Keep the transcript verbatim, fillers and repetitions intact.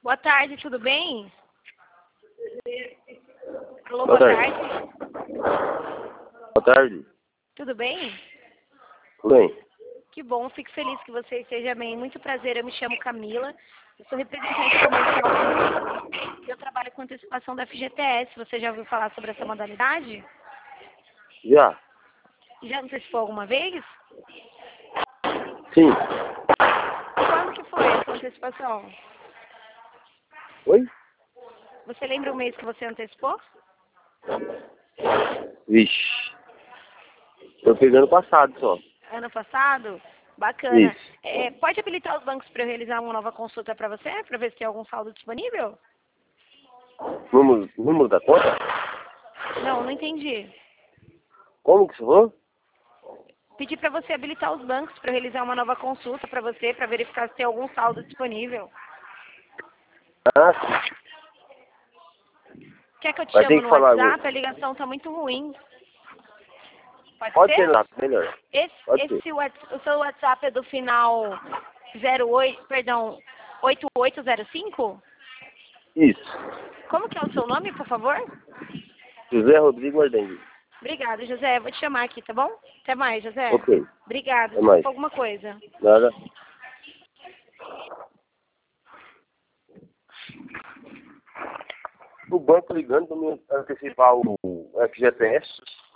Boa tarde, tudo bem? Alô, Boa boa tarde. tarde. Boa tarde. Tudo bem? Tudo bem? Que bom, fico feliz que você esteja bem. Muito prazer, eu me chamo Camila. Eu sou representante comercial e eu trabalho com antecipação da F G T S. Você já ouviu falar sobre essa modalidade? Já? Já antecipou alguma vez? Sim. Quando que foi essa antecipação? Oi? Você lembra o mês que você antecipou? Vixe. Eu peguei ano passado só. Ano passado? Bacana. Isso. É, pode habilitar os bancos para eu realizar uma nova consulta para você, para ver se tem algum saldo disponível? Número, número da conta? Não, não entendi. Como que você falou? Pedi para você habilitar os bancos para eu realizar uma nova consulta para você, para verificar se tem algum saldo disponível. Ah, sim. Quer que eu te Vai ter chame que no falar WhatsApp? mesmo. A ligação tá muito ruim. Pode Pode ser ser? lá, melhor. Esse, Pode ser. esse, Whats- o seu WhatsApp é do final zero oito, perdão, oito oito zero cinco? Isso. Como que é o seu nome, por favor? José Rodrigo Ardengue. Obrigada, José. Vou te chamar aqui, tá bom? Até mais, José. Ok. Obrigada. Até mais. Desculpa alguma coisa. Nada. O banco ligando para me antecipar o F G T S.